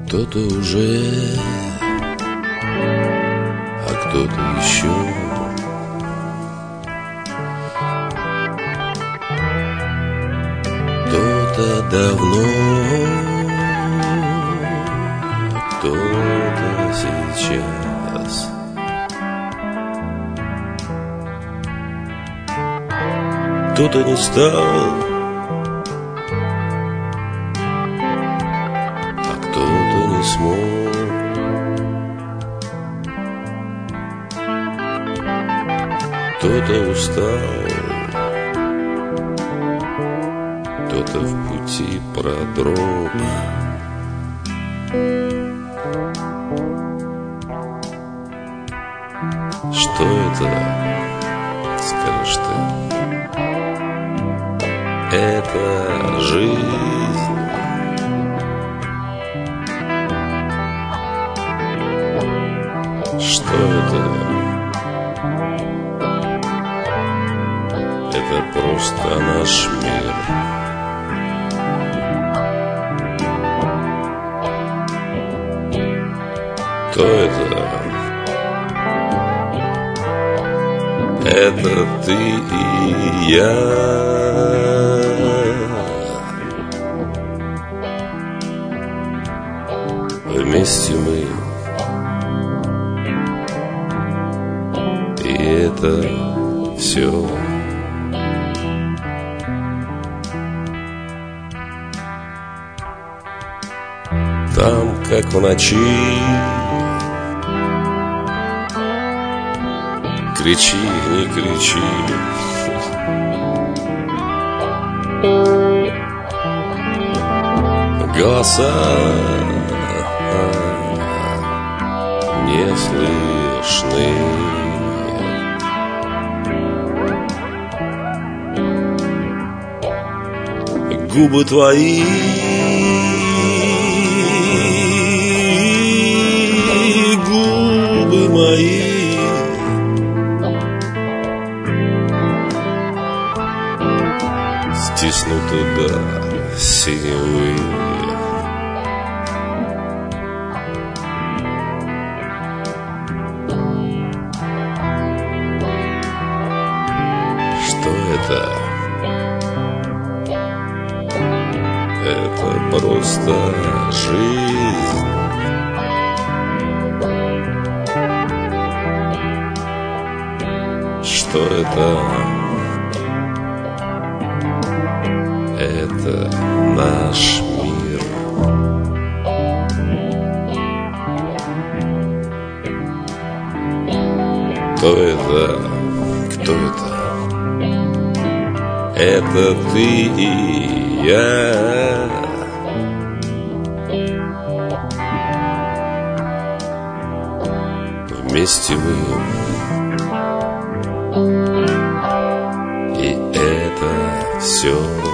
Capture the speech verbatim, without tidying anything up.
Кто-то уже, а кто-то еще. Кто-то давно, а кто-то сейчас. Кто-то не стал, а кто-то не смог. Кто-то устал, кто-то в пути продрог. Что это, скажешь ты? Это жизнь. Что это? Это просто наш мир. Кто это? Это ты и я. Вместе мы. И это все. Там, как в ночи, кричи, не кричи. Голоса не слышны. Губы твои мои стиснуты до синевы. Что это? Это просто жизнь. Что это? Это наш мир. Кто это? Кто это? Это ты и я. Вместе мы. И это все.